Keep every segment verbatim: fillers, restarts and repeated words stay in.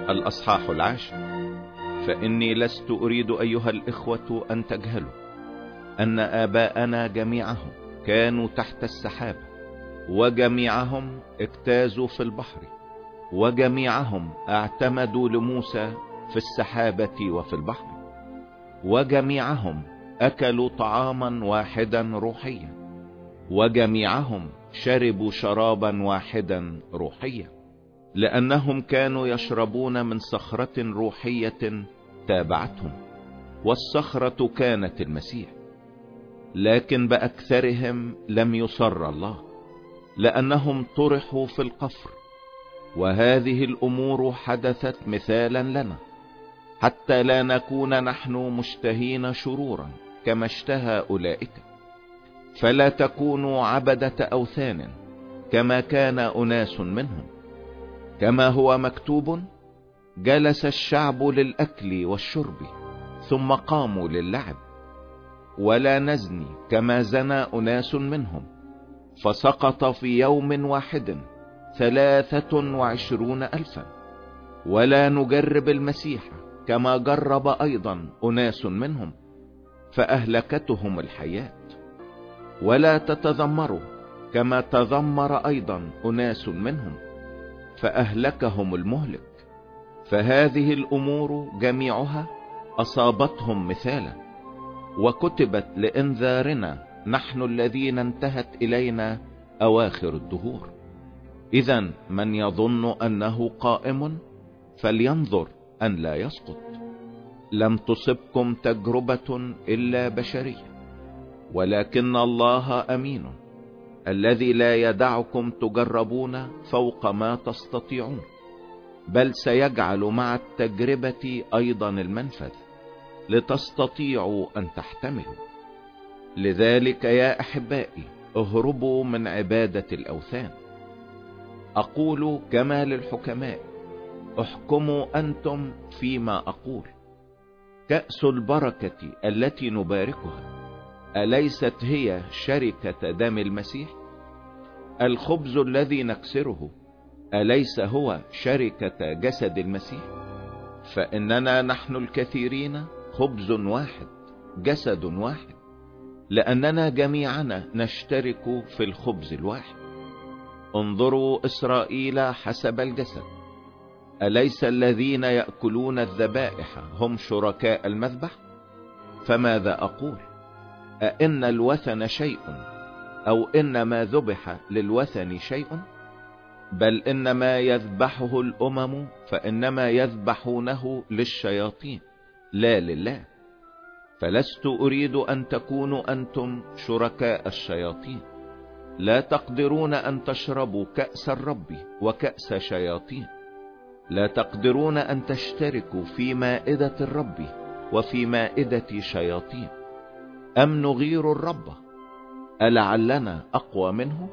الأصحاح العاشر. فإني لست أريد أيها الإخوة أن تجهلوا أن آباءنا جميعهم كانوا تحت السحابة، وجميعهم اجتازوا في البحر، وجميعهم اعتمدوا لموسى في السحابة وفي البحر، وجميعهم أكلوا طعاما واحدا روحيا، وجميعهم شربوا شرابا واحدا روحيا، لأنهم كانوا يشربون من صخرة روحية تابعتهم، والصخرة كانت المسيح. لكن بأكثرهم لم يسر الله، لأنهم طرحوا في القفر. وهذه الأمور حدثت مثالا لنا، حتى لا نكون نحن مشتهين شرورا كما اشتهى أولئك. فلا تكونوا عبدة أوثان كما كان أناس منهم، كما هو مكتوب: جلس الشعب للأكل والشرب ثم قاموا للعب. ولا نزني كما زنى أناس منهم، فسقط في يوم واحد ثلاثة وعشرون ألفا. ولا نجرب المسيح كما جرب أيضا أناس منهم، فأهلكتهم الحياة. ولا تتذمروا كما تذمر أيضا أناس منهم، فأهلكهم المهلك. فهذه الأمور جميعها أصابتهم مثالا، وكتبت لإنذارنا نحن الذين انتهت إلينا أواخر الدهور. إذن من يظن أنه قائم فلينظر أن لا يسقط. لم تصبكم تجربة إلا بشرية، ولكن الله أمين، الذي لا يدعكم تجربون فوق ما تستطيعون، بل سيجعل مع التجربة أيضا المنفذ لتستطيعوا أن تحتملوا. لذلك يا أحبائي اهربوا من عبادة الأوثان. أقول كما للحكماء: احكموا أنتم فيما أقول. كأس البركة التي نباركها أليست هي شركة دم المسيح؟ الخبز الذي نكسره أليس هو شركة جسد المسيح؟ فإننا نحن الكثيرين خبز واحد جسد واحد، لأننا جميعنا نشترك في الخبز الواحد. انظروا إسرائيل حسب الجسد، أليس الذين يأكلون الذبائح هم شركاء المذبح؟ فماذا أقول؟ أئن الوثن شيء، أو إن ما ذبح للوثن شيء؟ بل إن ما يذبحه الأمم فإنما يذبحونه للشياطين لا لله. فلست أريد أن تكونوا أنتم شركاء الشياطين. لا تقدرون أن تشربوا كأس الرب وكأس شياطين. لا تقدرون أن تشتركوا في مائدة الرب وفي مائدة شياطين. أم نغير الرب؟ ألعلنا أقوى منه؟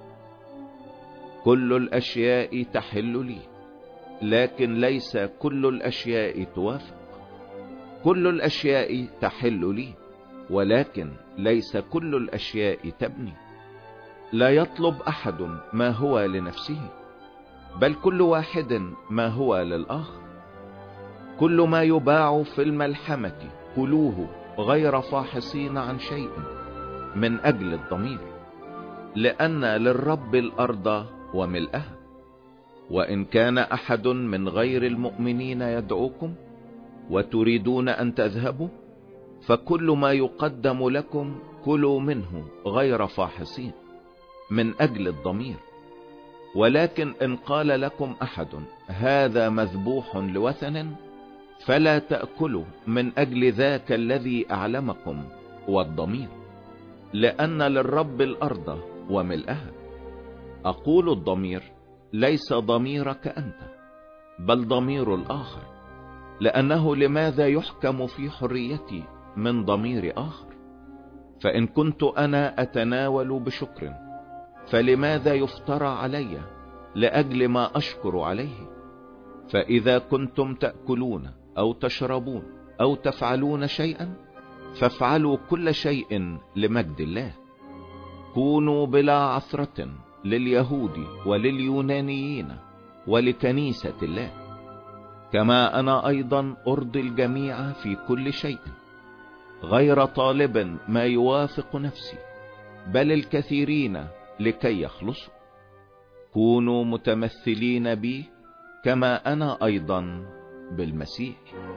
كل الأشياء تحل لي، لكن ليس كل الأشياء توافق. كل الأشياء تحل لي، ولكن ليس كل الأشياء تبني. لا يطلب أحد ما هو لنفسه، بل كل واحد ما هو للآخر. كل ما يباع في الملحمة كلوه غير فاحصين عن شيء من أجل الضمير، لأن للرب الأرض وملئها. وإن كان أحد من غير المؤمنين يدعوكم وتريدون أن تذهبوا، فكل ما يقدم لكم كلوا منه غير فاحصين من أجل الضمير. ولكن إن قال لكم أحد هذا مذبوح لوثن، فلا تأكلوا من أجل ذاك الذي أعلمكم والضمير، لأن للرب الأرض وملئها. أقول الضمير ليس ضميرك أنت، بل ضمير الآخر، لأنه لماذا يحكم في حريتي من ضمير آخر؟ فإن كنت أنا أتناول بشكر، فلماذا يفترى علي لأجل ما أشكر عليه؟ فإذا كنتم تأكلون أو تشربون أو تفعلون شيئا، فافعلوا كل شيء لمجد الله. كونوا بلا عثرة لليهود ولليونانيين ولكنيسة الله. كما انا ايضا ارضي الجميع في كل شيء، غير طالب ما يوافق نفسي، بل الكثيرين لكي يخلصوا. كونوا متمثلين بي كما انا ايضا بالمسيح.